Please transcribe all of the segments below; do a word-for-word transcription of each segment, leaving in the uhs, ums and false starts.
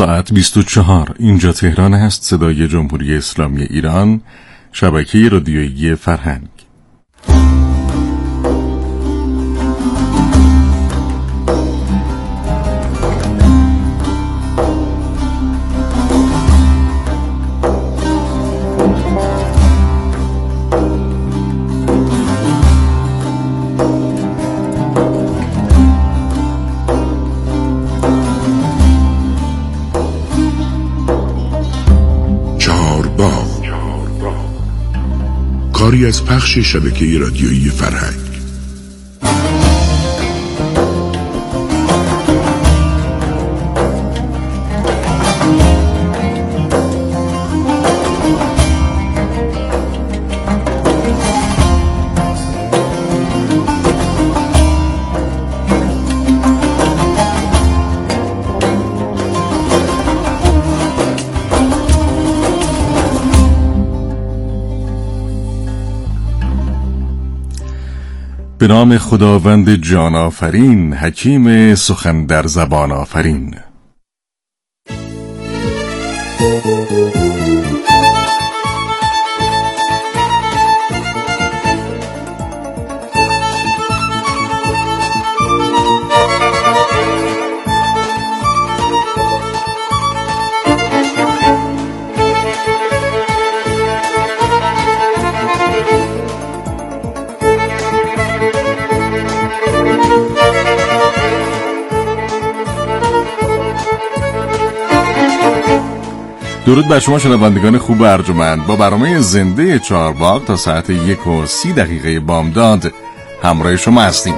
ساعت بیست و چهار. اینجا تهران هست، صدای جمهوری اسلامی ایران، شبکه رادیویی فرهنگ. کاری از پخش شبکه رادیویی فرهنگ. به نام خداوند جان آفرین، حکیم سخن در زبان آفرین. درود بر شما شنوندگان خوب ارجمند. با برنامه زنده چهارباغ تا ساعت یک و سی دقیقه بامداد همراه شما هستیم.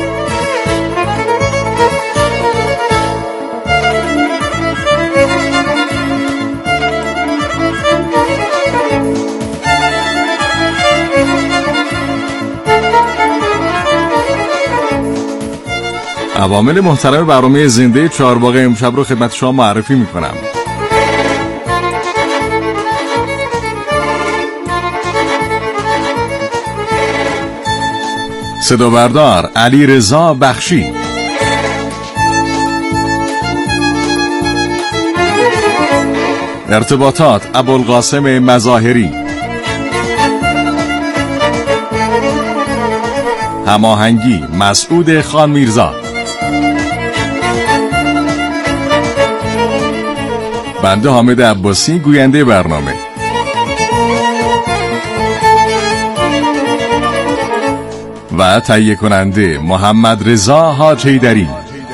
عوامل محترم برنامه زنده چهارباغ امشب رو خدمت شما معرفی میکنم. صدا بردار علی رضا بخشی، ارتباطات ابوالقاسم مظاهری، هماهنگی مسعود خان میرزا، بنده حامد عباسی گوینده برنامه. و تهیه کننده محمد رضا حاج حیدری.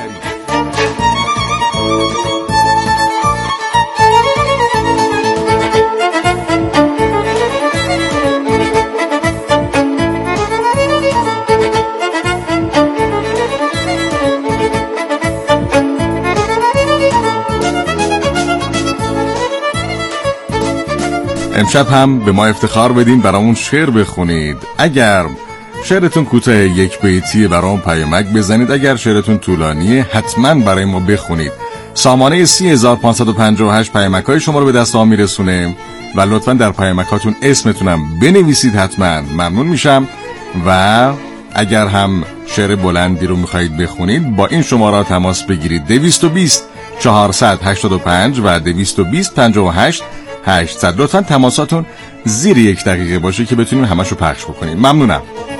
امشب هم به ما افتخار بدین برامون شعر بخونید. اگر شعرتون کوتاه یک بیتیه برام پیامک بزنید، اگر شعرتون طولانیه حتما برای ما بخونید. سامانه سی هزار و پانصد و پنجاه و هشت پیامک‌های شما رو به دست ما میرسونه و لطفا در پیامکاتون اسمتونم بنویسید، حتما ممنون میشم. و اگر هم شعر بلندی رو میخواهید بخونید با این شماره تماس بگیرید: دویست و بیست چهارصد هشتاد و پنج و دویست و بیست پنجاه و هشت هشتصد. لطفا تماساتون زیر یک دقیقه باشه که بتونیم همشو پخش بکنیم. ممنونم.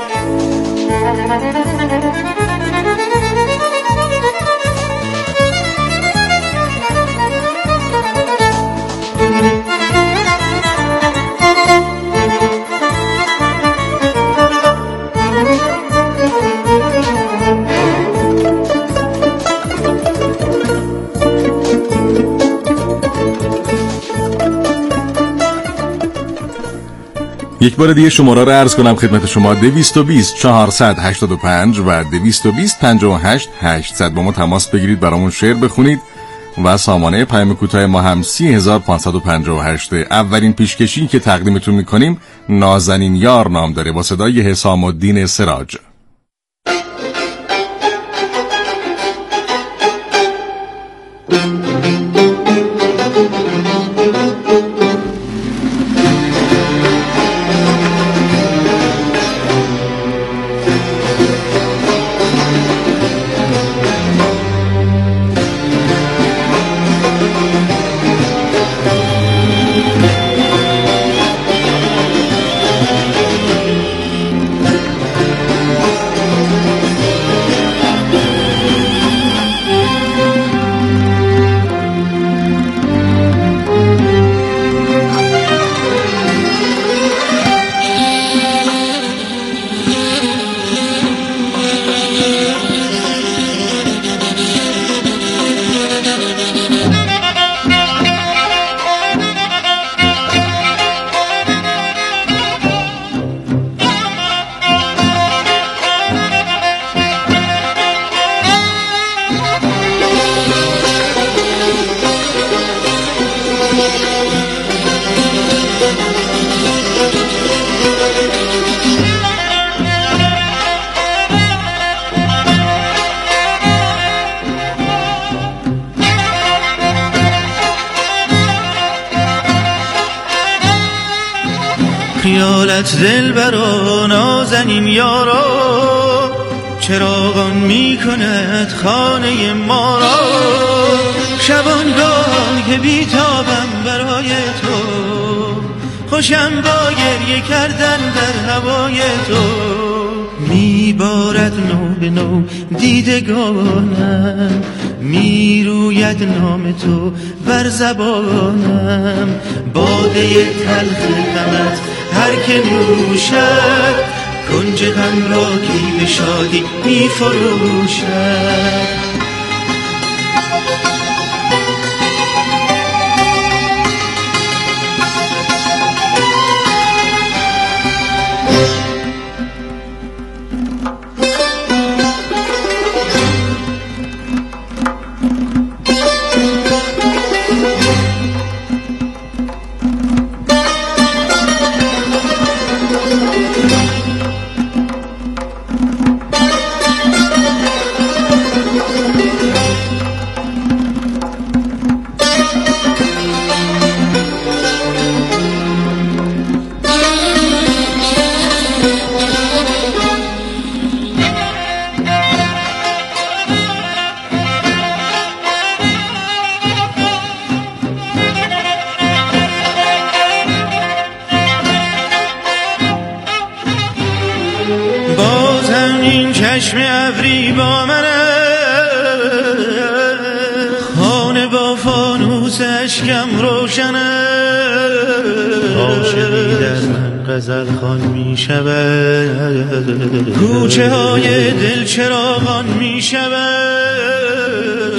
یک بار دیگه شماره رو عرض کنم خدمت شما: دویست و بیست چهارصد هشتاد و پنج و دویست و بیست پنجاه و هشت هشتصد. با ما تماس بگیرید، برامون شعر بخونید و سامانه پیام کوتاه ما هم سی هزار و پانصد و پنجاه و هشت. اولین پیشکشی که تقدیمتون میکنیم نازنین یار نام داره با صدای حسام الدین سراج. خیالت دلبرا نازنین یارا، چراغان می کند خانه ما را. شبانگاه که بیتابم برای تو، خوشم با گریه کردن در هوای تو. میبارد نو به نو دیدگانم، میروید نام تو بر زبانم. باده تلخ غمت هر که نوشد، کنج غم را کی به شادی میفروشد. چشم ابری با منه، خانه با فانوس اشکم روشنه. عاشقی در من غزل خوان می شود، کوچه های دل چراغان می شود.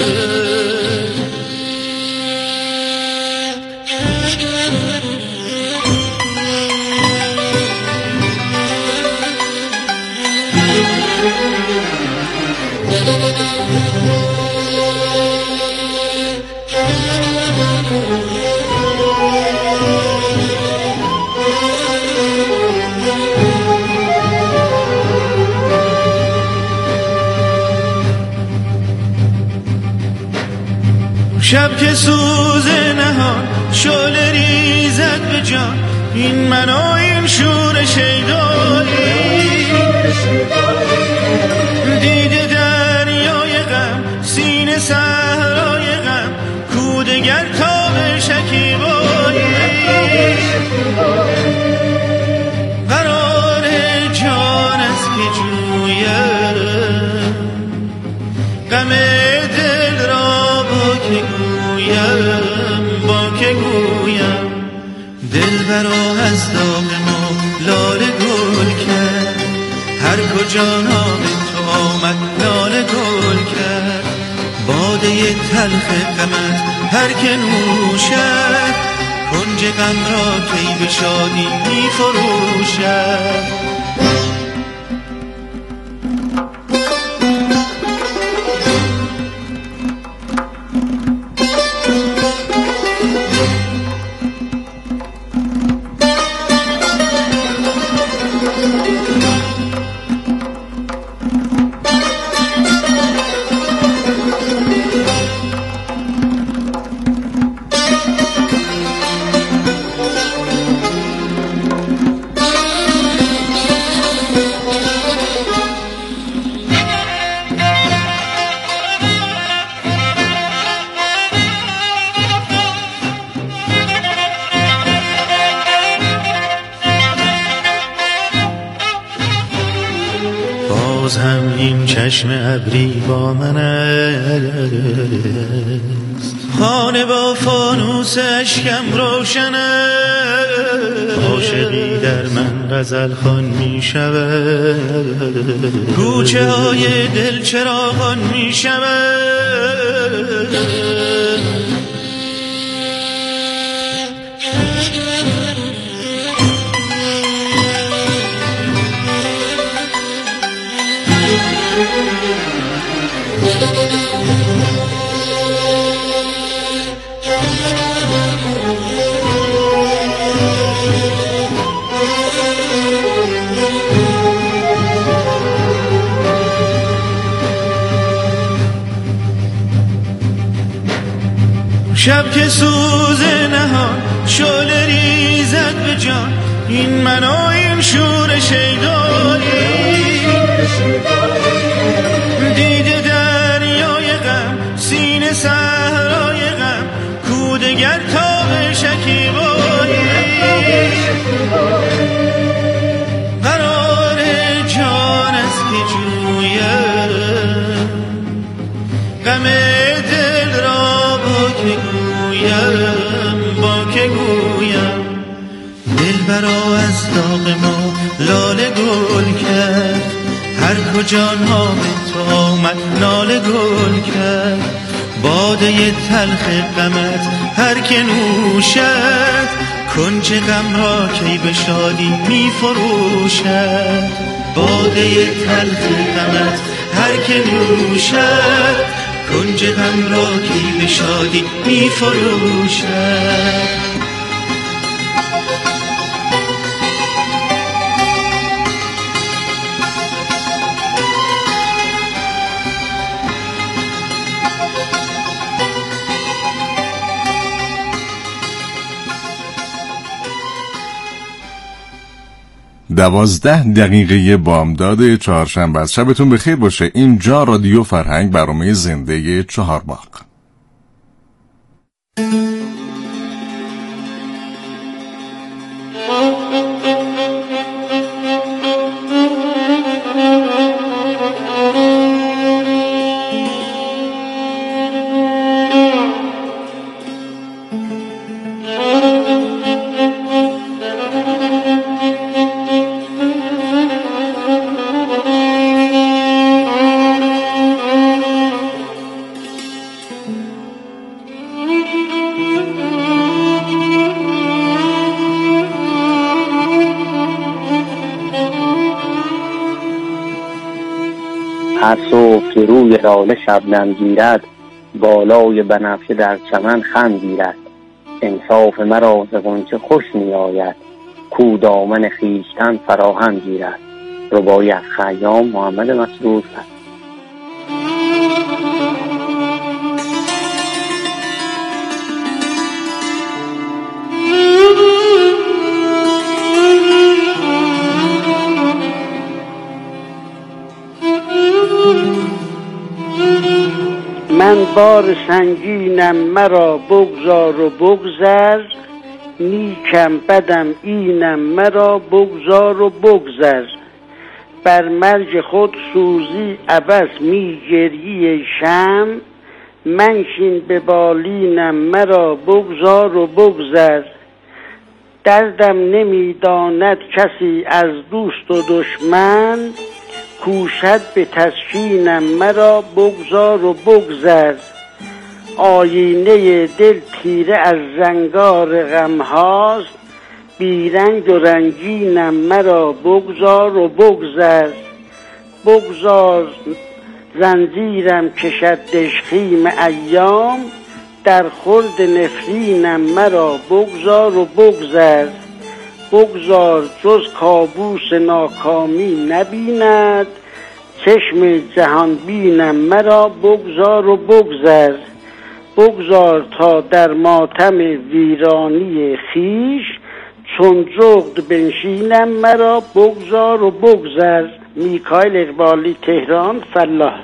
شب که سوز نهان شعله ریزد به جان، این من و این شور شیدایی. دیده دریای غم، سینه صحرای غم، کودگر تاب شکیبایی. قرار جان است که جویم، غم دل را با که گویم، با که گویم. دلبرا از داغ ما لاله گل کرد، هر کجا نام تو آمد لاله گل کرد. باده تلخ غمت هر که نوشد، کنج غم را کی به شادی می فروشد. باز هم این چشم ابری با من است، خانه با فانوس اشکم روشن است. عاشقی در من غزل خوان می شود، کوچه های دل چراغان می شود. شب که سوز نهان شعله ریزد به جان، این من و این شور شیدایی، دیده دریای غم، سینه صحرای غم، کودگر تاق شکیبایی، قرار جان است که جویم، غم دل را با که گویم، با که گویم. دلبرا از داغ ما لاله گل کرد، هر کجا نام تو آمد ناله گل کرد. باده تلخ غمت هر که نوشد، کنج غم را کی به شادی می فروشد. باده تلخ غمت هر که نوشد، کنج غم را کی به شادی می فروشد. دوازده دقیقه بامداد چهارشنبه است. شبتون بخیر باشه. اینجا رادیو فرهنگ، برنامه زنده چهارباغ. هر صبح که روی لاله شبنم گیرد، بالای بنفشه در چمن خم گیرد. انصاف مرا ز غنچه خوش می آید، کو دامن خویشتن فراهم گیرد. رباعی از خیام محمد مسرور است. من بار سنگینم مرا بگذار و بگذر، نیکم بدم اینم مرا بگذار و بگذر. بر مرج خود سوزی عبث می گریی شم، منشین به بالینم مرا بگذار و بگذر. دردم نمیداند کسی از دوست و دشمن، کوشد به تسکینم مرا بگذار و بگذر. آینه دل تیره از زنگار غم هاست، بیرنگ و رنگینم مرا بگذار و بگذر. بگذار زنجیرم کشد دژخیم ایام، در خلد نفرینم مرا بگذار و بگذر. بگذار جز کابوس ناکامی نبیند، چشم جهان بینم مرا بگذار و بگذر. بگذار تا در ماتم ویرانی خیش، چون جغد بنشینم مرا بگذار و بگذر. میکائیل اقبالی، تهران، فلاح.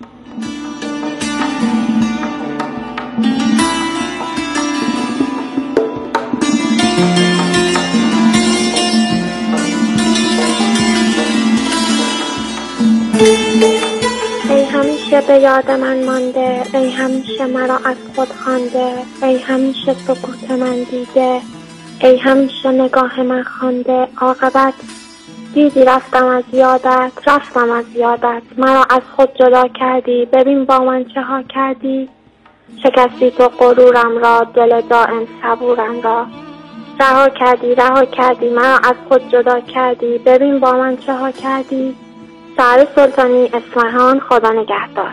ای همیشه به یاد من مانده، ای همیشه مرا از خود خوانده، ای همیشه سکوت من دیده، ای همیشه نگاه من خوانده. عاقبت دیدی رفتم از یادت، رفتم از یادت، مرا از خود جدا کردی، ببین با من چه ها کردی. شکستی تو غرورم را، دل دائم صبورم را، رها کردی رها کردی، مرا از خود جدا کردی، ببین با من چه ها کردی. سعد سلطانی، اصفهان. خدا نگهدار.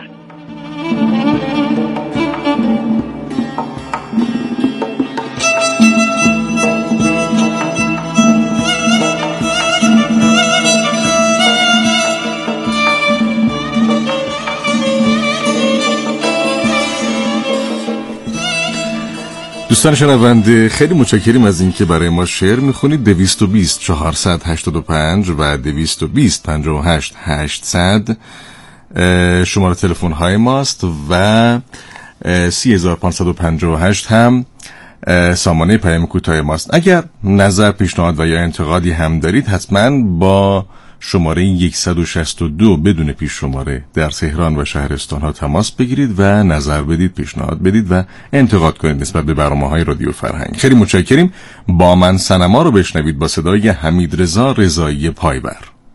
دوستان شنونده خیلی متشکریم از اینکه برای ما شعر میخونید. دویست و بیست چهارصد هشتاد و پنج و دویست و بیست پنجاه و هشت هشتصد شماره تلفن های ماست و سی هزار و پانصد و پنجاه و هشت هم سامانه پیام کوتاه ماست. اگر نظر، پیشنهاد و یا انتقادی هم دارید حتما با شماره صد و شصت و دو بدون پیش شماره در تهران و شهرستان ها تماس بگیرید و نظر بدید، پیشنهاد بدید و انتقاد کنید نسبت به برنامه‌های رادیو فرهنگ. خیلی متشکریم. با من صنما رو بشنوید با صدای حمیدرضا رضایی پایور.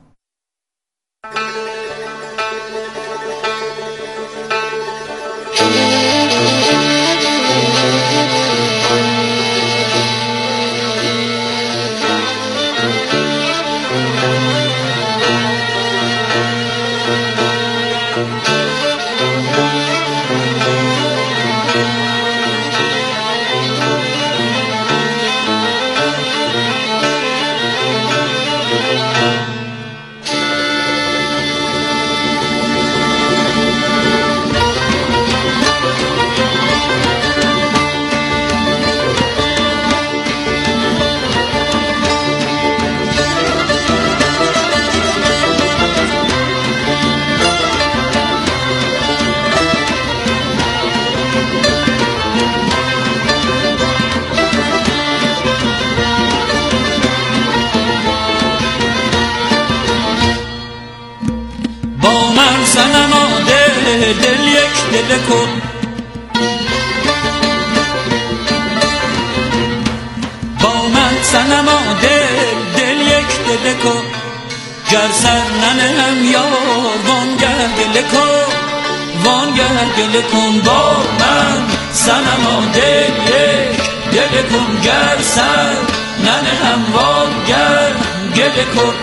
دل یک دل کن با من صنما دل دل یک دل کن گر سر ننهم یار وانگه گله کن وانگه گله کن با من صنما دل یک دل کن گر سر ننهم وانگه گله کن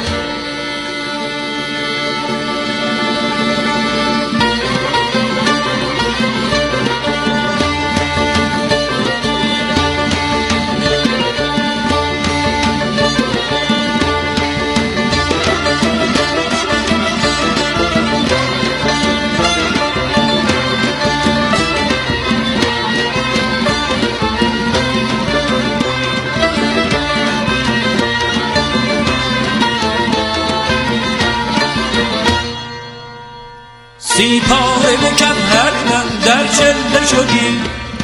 سی پاره به کف هرم در چله شدی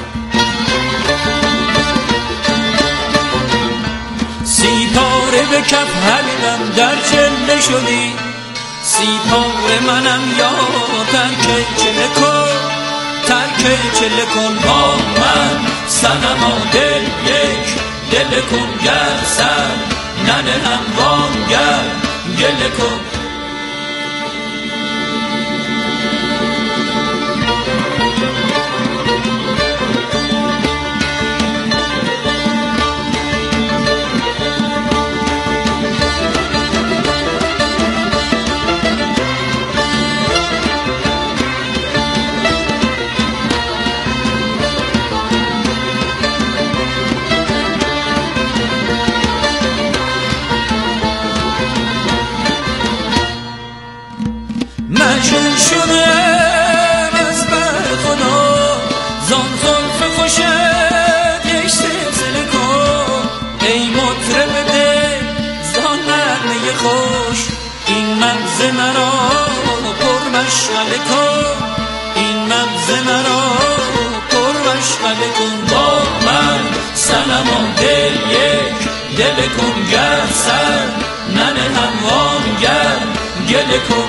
سی پاره به کف هرم در چله شدی سی پاره منم یار ترک چله کن ترک چله کن با من صنما دل یک دل کن گر سر ننهم وانگر گله کن مجنون شدم از بر خدا زان زلف خوشت یک سلسله کن ای مطرب دل زان نغمه خوش این مغز مرا پر مشغله کن این مغز مرا پر مشغله کن با من صنما دل یک دل کن گر سر ننهم وانگر گله کن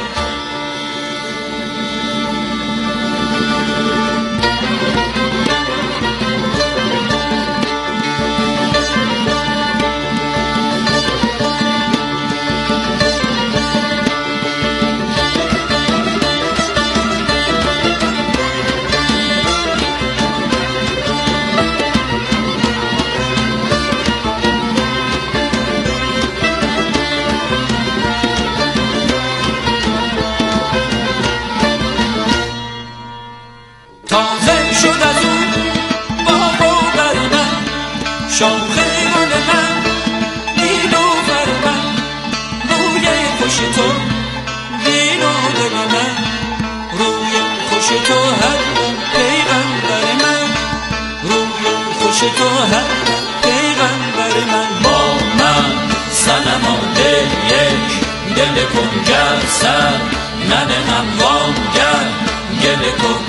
تو هر پیغمبر من. با من صنما دل یک گله کن گر سر ننهم وام گر گله کن.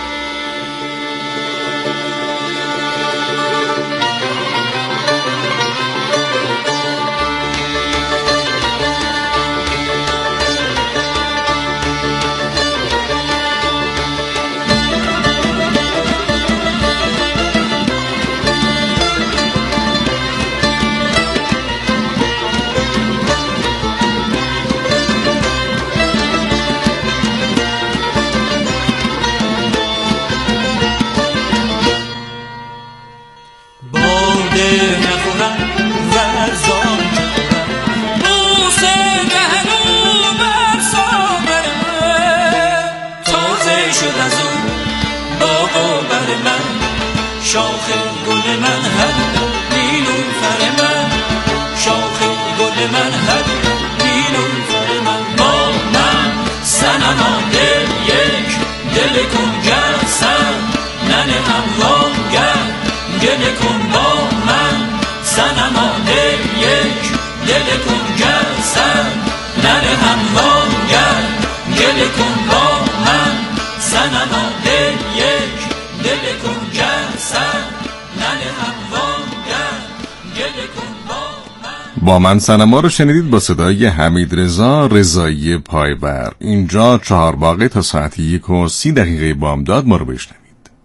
شاخ گل من هر نیلوفر من، شاخ گل من هر نیلوفر من. با من صنما دل یک دل کن گر سر ننهم وام گر گله کن. با من صنما دل یک دل کن گر سر ننهم وام گر گله کن. با من صنما دل یک دل کن گر سر ننهم وام گر گله کن. با من صنما رو شنیدید با صدای حمید رضا رضایی پایور. اینجا چهار باقه تا ساعت یک و سی دقیقه بامداد ما رو بشنوید.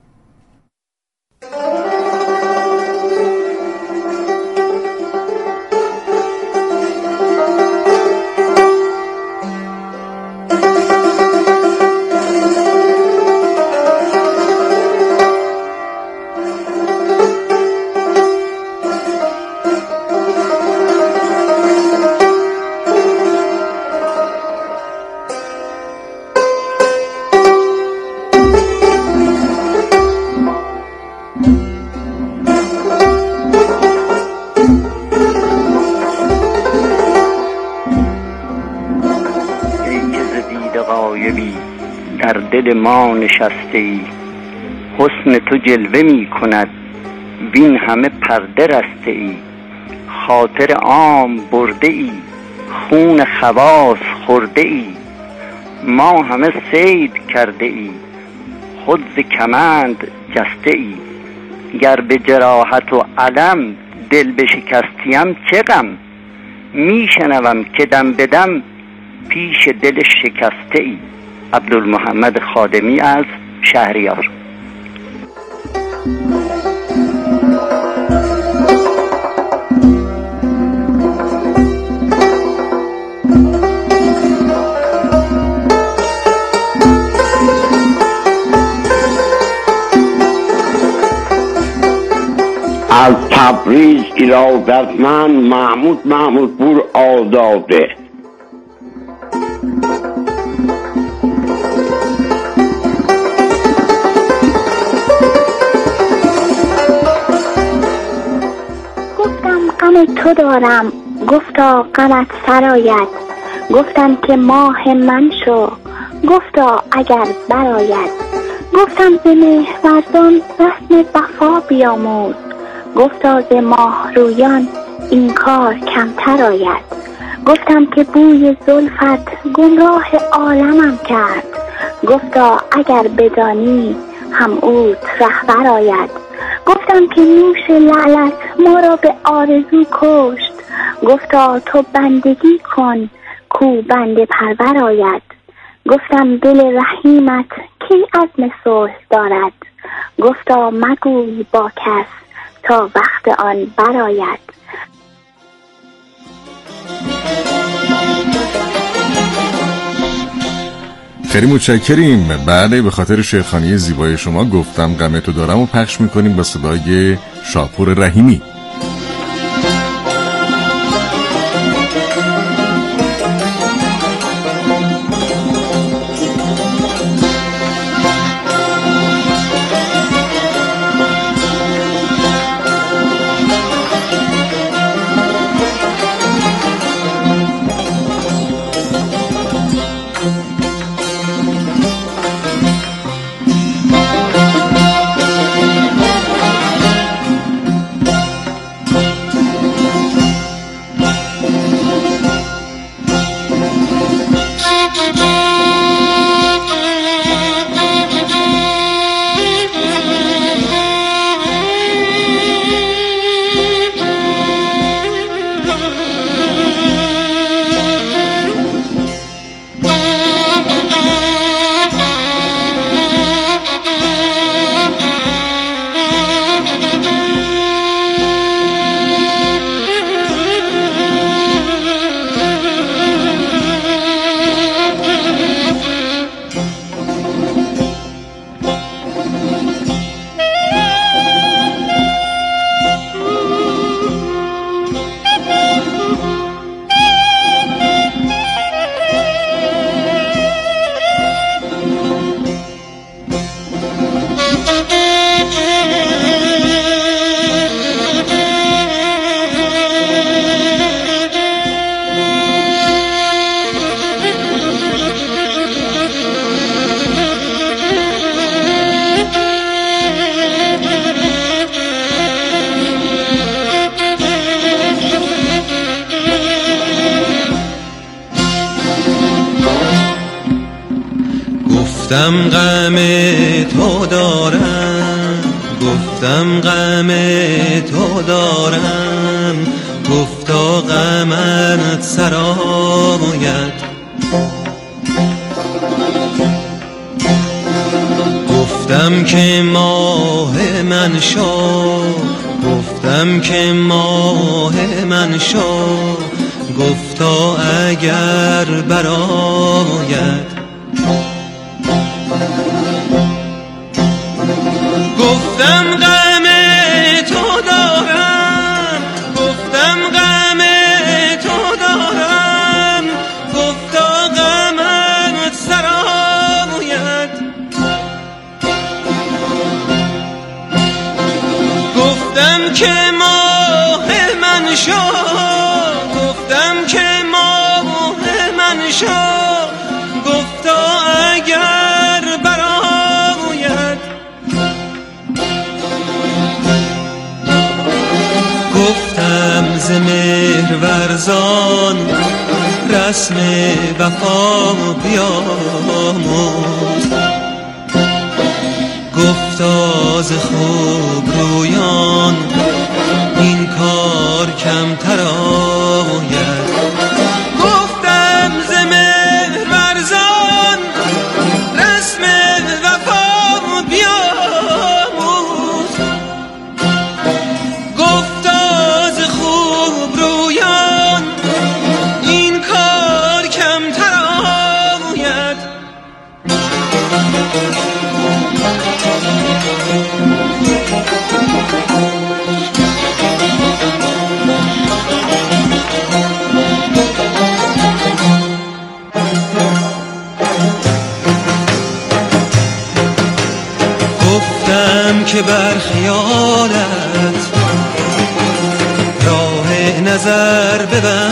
دل ما نشسته ای، حسن تو جلوه می کند وین همه پرده رسته ای. خاطر عام برده ای، خون خواص خورده ای. ما همه صید کرده ای، خود ز کمند جسته ای. گر به جراحت و علم دل بشکستیم چه غم، می شنوم که دم بدم پیش دل شکسته ای. عبدالمحمد خادمی از شهریار. از تبریز ارادتمند محمود محمودپور آزاده. غم تو دارم گفتا غمت سرآید، گفتم که ماه من شو گفتا اگر برآید. گفتم ز مهرورزان رسم وفا بیاموز، گفتا ز ماه رویان این کار کمتر آید. گفتم که بوی زلفت گمراه عالمم کرد، گفتا اگر بدانی هم اوت رهبر آید. گفتم که نوش لعلت ما را به آرزو کشت، گفتا تو بندگی کن کو بنده پرور آید. گفتم دل رحیمت کی عزم صلح دارد، گفتا مگوی با کس تا وقت آن برآید. خیلی متشکریم. بله، به خاطر شعرخوانی زیبای شما گفتم غم تو دارم و پخش میکنیم با صدای شاپور رحیمی. گفتم غم تو دارم، گفتم غم تو دارم، گفتا غمت سرآید. گفتم که ماه من شو، گفتم که ماه من شو، گفتا اگر برآید. گفتم غم تو دارم، گفتم غم تو دارم، گفتا غمت سرآید. گفتم که ماه من شو، گفتم که ماه من شو، گفتا اگر برآید. گفتم ز مهر ورزان رسم وفا بیاموز، گفتا ز خوب رویان این کار کمتر آید. گفتم ز مهر ورزان رسم وفا بیاموز، گفتا ز خوب رویان این کار کمتر آید. گفتم که بر خیالت راه نظر ببند،